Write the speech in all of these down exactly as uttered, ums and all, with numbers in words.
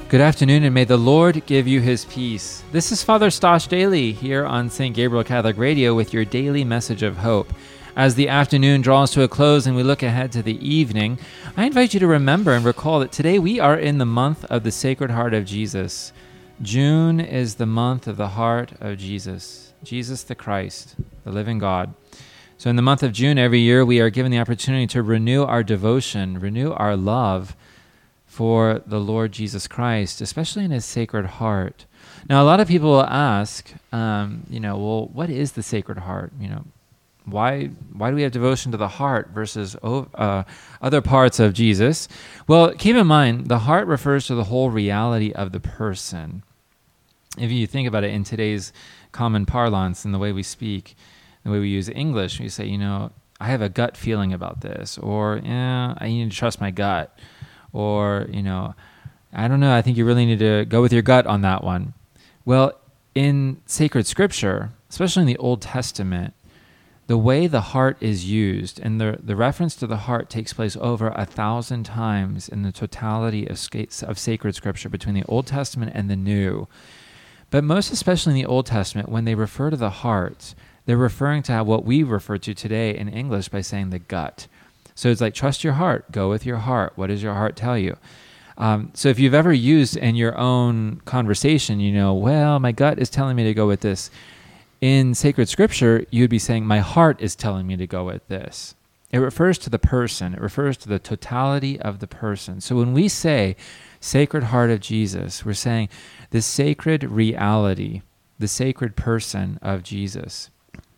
Good afternoon, and may the Lord give you his peace. This is Father Stosh Daily here on Saint Gabriel Catholic Radio with your daily message of hope. As the afternoon draws to a close and we look ahead to the evening, I invite you to remember and recall that today we are in the month of the Sacred Heart of Jesus. June is the month of the heart of Jesus, Jesus the Christ, the living God. So in the month of June every year, we are given the opportunity to renew our devotion, renew our love for the Lord Jesus Christ, especially in his Sacred Heart. Now, a lot of people will ask, um, you know, well, what is the Sacred Heart? You know, why why do we have devotion to the heart versus uh, other parts of Jesus? Well, keep in mind, the heart refers to the whole reality of the person. If you think about it in today's common parlance and the way we speak, the way we use English, we say, you know, I have a gut feeling about this, or yeah, I need to trust my gut. Or, you know, I don't know, I think you really need to go with your gut on that one. Well, in sacred scripture, especially in the Old Testament, the way the heart is used, and the, the reference to the heart takes place over a thousand times in the totality of, of sacred scripture between the Old Testament and the New. But most especially in the Old Testament, when they refer to the heart, they're referring to what we refer to today in English by saying the gut. So it's like, trust your heart, go with your heart. What does your heart tell you? Um, so if you've ever used in your own conversation, you know, well, my gut is telling me to go with this. In sacred scripture, you'd be saying, my heart is telling me to go with this. It refers to the person. It refers to the totality of the person. So when we say Sacred Heart of Jesus, we're saying the sacred reality, the sacred person of Jesus.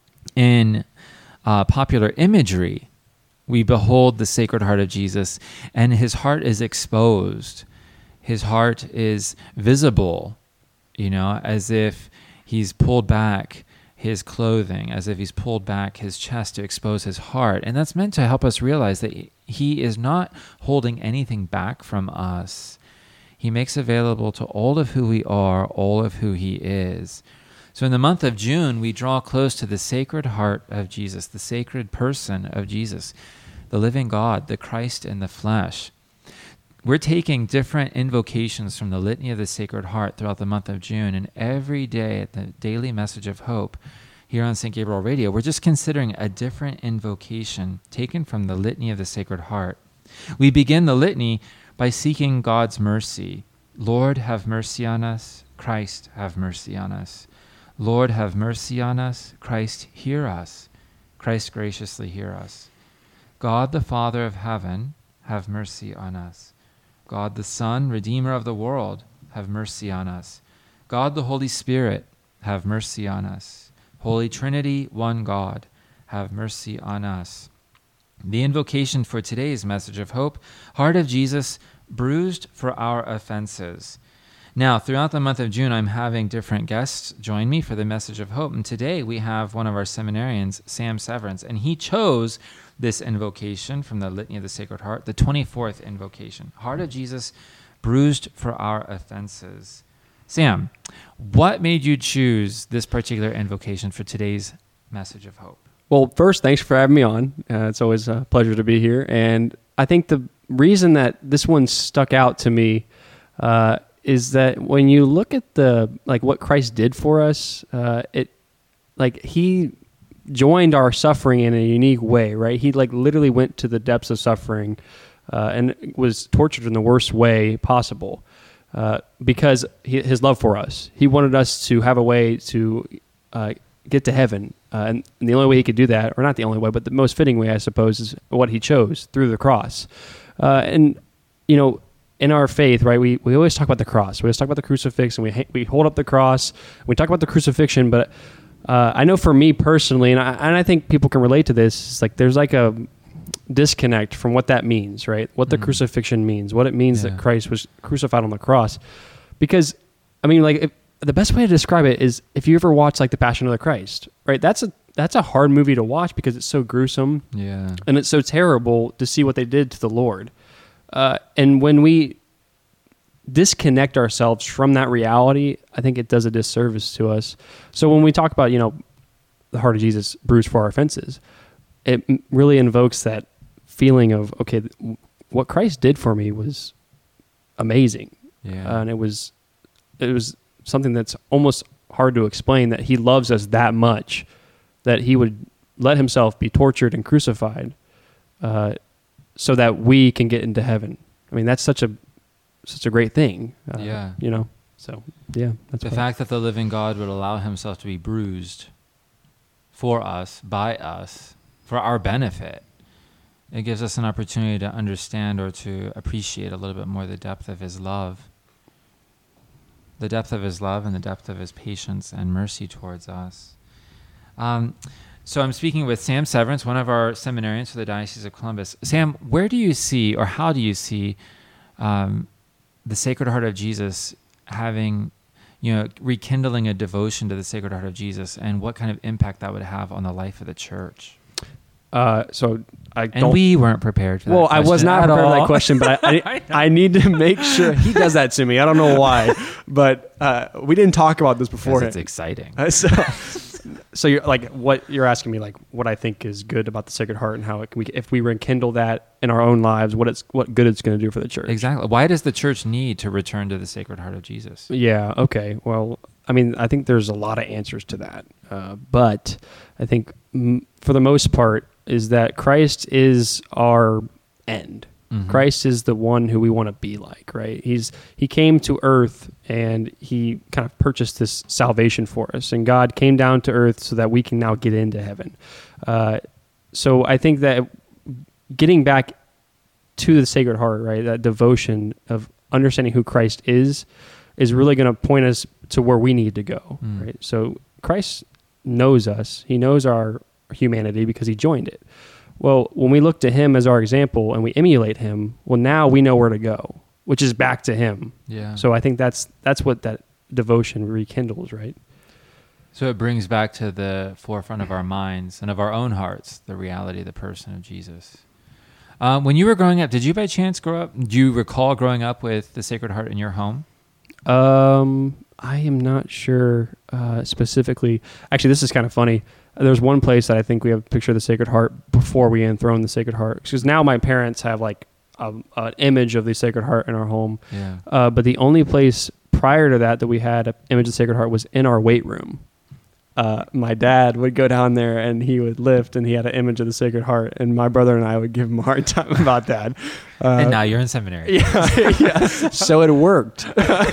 In uh, popular imagery, we behold the Sacred Heart of Jesus, and his heart is exposed. His heart is visible, you know, as if he's pulled back his clothing, as if he's pulled back his chest to expose his heart. And that's meant to help us realize that he is not holding anything back from us. He makes available to all of who we are, all of who he is. So in the month of June, we draw close to the Sacred Heart of Jesus, the sacred person of Jesus, the living God, the Christ in the flesh. We're taking different invocations from the Litany of the Sacred Heart throughout the month of June, and every day at the Daily Message of Hope here on Saint Gabriel Radio, we're just considering a different invocation taken from the Litany of the Sacred Heart. We begin the litany by seeking God's mercy. Lord, have mercy on us. Christ, have mercy on us. Lord, have mercy on us. Christ, hear us. Christ, graciously hear us. God, the Father of heaven, have mercy on us. God, the Son, Redeemer of the world, have mercy on us. God, the Holy Spirit, have mercy on us. Holy Trinity, one God, have mercy on us. The invocation for today's message of hope, Heart of Jesus, bruised for our offenses. Now, throughout the month of June, I'm having different guests join me for the message of hope. And today we have one of our seminarians, Sam Severance, and he chose this invocation from the Litany of the Sacred Heart, the twenty-fourth invocation, Heart of Jesus, bruised for our offenses. Sam, what made you choose this particular invocation for today's message of hope? Well, first, thanks for having me on. Uh, it's always a pleasure to be here. And I think the reason that this one stuck out to me uh, is that when you look at the like what Christ did for us, uh, it like he joined our suffering in a unique way, right? He like literally went to the depths of suffering uh, and was tortured in the worst way possible uh, because he, his love for us. He wanted us to have a way to uh, get to heaven, uh, and, and the only way he could do that, or not the only way, but the most fitting way, I suppose, is what he chose through the cross. Uh, and you know. In our faith, right, we, we always talk about the cross. We always talk about the crucifix, and we we hold up the cross. We talk about the crucifixion, but uh, I know for me personally, and I, and I think people can relate to this, it's like there's like a disconnect from what that means, right? What the mm. crucifixion means, what it means yeah. that Christ was crucified on the cross. Because, I mean, like if, the best way to describe it is if you ever watch like The Passion of the Christ, right? That's a that's a hard movie to watch because it's so gruesome, yeah, and it's so terrible to see what they did to the Lord. Uh, and when we disconnect ourselves from that reality, I think it does a disservice to us. So when we talk about, you know, the heart of Jesus bruised for our offenses, it really invokes that feeling of, okay, what Christ did for me was amazing. Yeah. Uh, and it was, it was something that's almost hard to explain, that he loves us that much that he would let himself be tortured and crucified uh, so that we can get into heaven. I mean, that's such a such a great thing. Uh, Yeah. You know, so yeah. That's The what- fact that the living God would allow himself to be bruised for us, by us, for our benefit, it gives us an opportunity to understand or to appreciate a little bit more the depth of his love. The depth of his love and the depth of his patience and mercy towards us. Um, so I'm speaking with Sam Severance, one of our seminarians for the Diocese of Columbus. Sam, where do you see, or how do you see, um, the Sacred Heart of Jesus having, you know, rekindling a devotion to the Sacred Heart of Jesus, and what kind of impact that would have on the life of the church? Uh, so I And don't. we weren't prepared for that well, I was question not at prepared for all. that question, but I, I, I know. I need to make sure he does that to me. I don't know why, but uh, we didn't talk about this Because beforehand. it's exciting. Uh, so, so you're like, what you're asking me, like what I think is good about the Sacred Heart and how it can, we, if we rekindle that in our own lives, what it's, what good it's going to do for the church. Exactly. Why does the church need to return to the Sacred Heart of Jesus? Yeah. Okay. Well, I mean, I think there's a lot of answers to that, uh, but I think m- for the most part is that Christ is our end. Mhm. Christ is the one who we want to be like, right? He's he came to earth and he kind of purchased this salvation for us, and God came down to earth so that we can now get into heaven. Uh, so I think that getting back to the Sacred Heart, right, that devotion of understanding who Christ is, is really going to point us to where we need to go, Mm. right? So Christ knows us. He knows our humanity because he joined it. Well, when we look to him as our example and we emulate him, well, now we know where to go, which is back to him. Yeah. So I think that's that's what that devotion rekindles, right? So it brings back to the forefront of our minds and of our own hearts the reality of the person of Jesus. Um, when you were growing up, did you by chance grow up? Do you recall growing up with the Sacred Heart in your home? Um, I am not sure uh, specifically. Actually, this is kind of funny. There's one place that I think we have a picture of the Sacred Heart before we enthrone the Sacred Heart. Because now my parents have like a, an image of the Sacred Heart in our home. Yeah. Uh, but the only place prior to that that we had an image of the Sacred Heart was in our weight room. Uh, my dad would go down there and he would lift and he had an image of the Sacred Heart, and my brother and I would give him a hard time about that. Uh, And now you're in seminary. yeah, yeah. So it worked.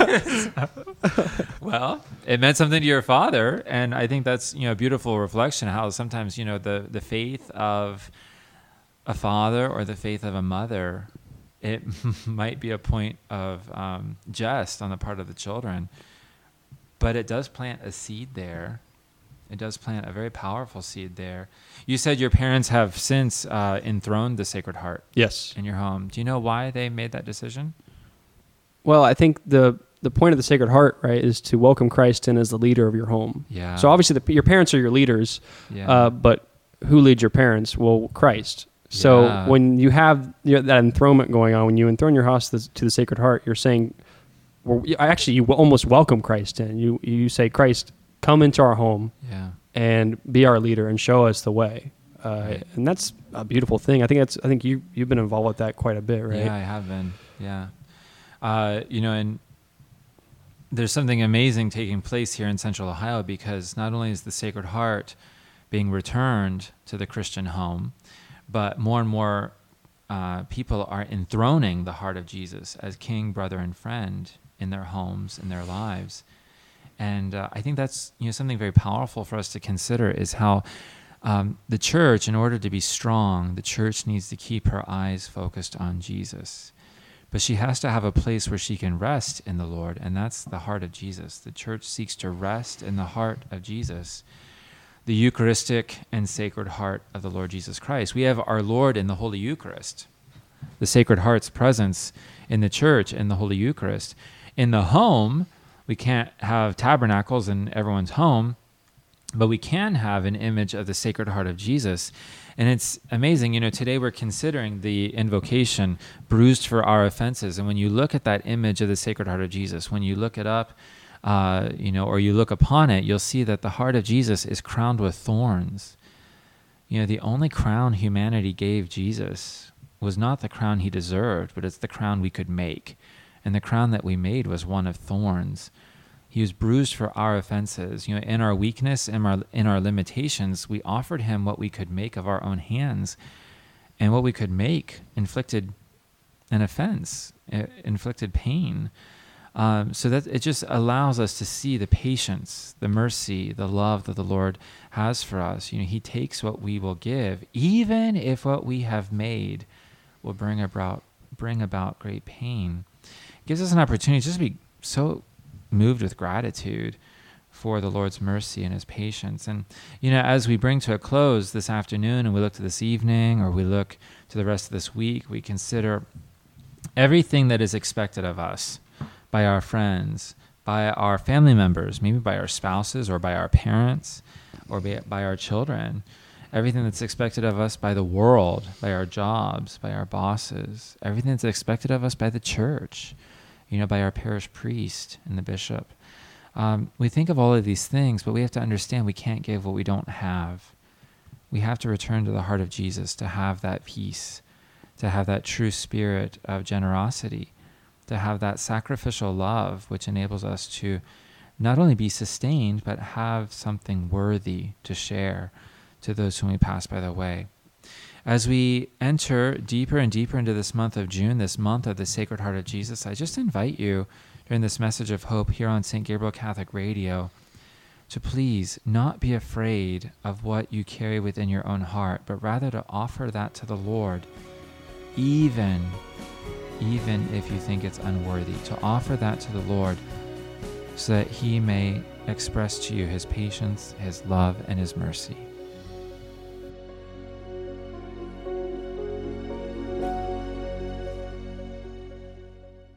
Well, it meant something to your father, and I think that's, you know, a beautiful reflection of how sometimes, you know, the the faith of a father or the faith of a mother, it might be a point of um, jest on the part of the children, but it does plant a seed there. It does plant a very powerful seed there. You said your parents have since uh, enthroned the Sacred Heart Yes. in your home. Do you know why they made that decision? Well, I think the the point of the Sacred Heart, right, is to welcome Christ in as the leader of your home. Yeah. So obviously, the, your parents are your leaders, Yeah. uh, but who leads your parents? Well, Christ. So Yeah. when you have you know, that enthronement going on, when you enthrone your house to the, to the Sacred Heart, you're saying, well, you- actually, you almost welcome Christ in. You you say, Christ, come into our home yeah. and be our leader and show us the way. Uh, Right. And that's a beautiful thing. I think that's. I think you you've been involved with that quite a bit, right? Yeah, I have been. Yeah. Uh, you know, and there's something amazing taking place here in Central Ohio, because not only is the Sacred Heart being returned to the Christian home, but more and more uh, people are enthroning the heart of Jesus as King, brother, and friend in their homes, in their lives. And uh, I think that's, you know, something very powerful for us to consider, is how um, the church, in order to be strong, the church needs to keep her eyes focused on Jesus. But she has to have a place where she can rest in the Lord, and that's the heart of Jesus. The church seeks to rest in the heart of Jesus, the Eucharistic and Sacred Heart of the Lord Jesus Christ. We have our Lord in the Holy Eucharist, the Sacred Heart's presence in the church in the Holy Eucharist. In the home, we can't have tabernacles in everyone's home, but we can have an image of the Sacred Heart of Jesus. And it's amazing, you know, today we're considering the invocation, bruised for our offenses. And when you look at that image of the Sacred Heart of Jesus, when you look it up, uh, you know, or you look upon it, you'll see that the heart of Jesus is crowned with thorns. You know, the only crown humanity gave Jesus was not the crown he deserved, but it's the crown we could make. and the crown that we made was one of thorns. He was bruised for our offenses. You know, in our weakness and our, in our limitations, we offered him what we could make of our own hands, and what we could make inflicted an offense, inflicted pain. Um, so that it just allows us to see the patience, the mercy, the love that the Lord has for us. You know, he takes what we will give, even if what we have made will bring about bring about great pain. It gives us an opportunity just to be so moved with gratitude for the Lord's mercy and his patience. And, you know, as we bring to a close this afternoon and we look to this evening, or we look to the rest of this week, we consider everything that is expected of us by our friends, by our family members, maybe by our spouses or by our parents or by, by our children, everything that's expected of us by the world, by our jobs, by our bosses, everything that's expected of us by the church, you know, by our parish priest and the bishop. Um, we think of all of these things, but we have to understand we can't give what we don't have. We have to return to the heart of Jesus to have that peace, to have that true spirit of generosity, to have that sacrificial love, which enables us to not only be sustained, but have something worthy to share to those whom we pass by the way. As we enter deeper and deeper into this month of June, this month of the Sacred Heart of Jesus, I just invite you during this message of hope here on Saint Gabriel Catholic Radio to please not be afraid of what you carry within your own heart, but rather to offer that to the Lord, even, even if you think it's unworthy, to offer that to the Lord so that he may express to you his patience, his love, and his mercy.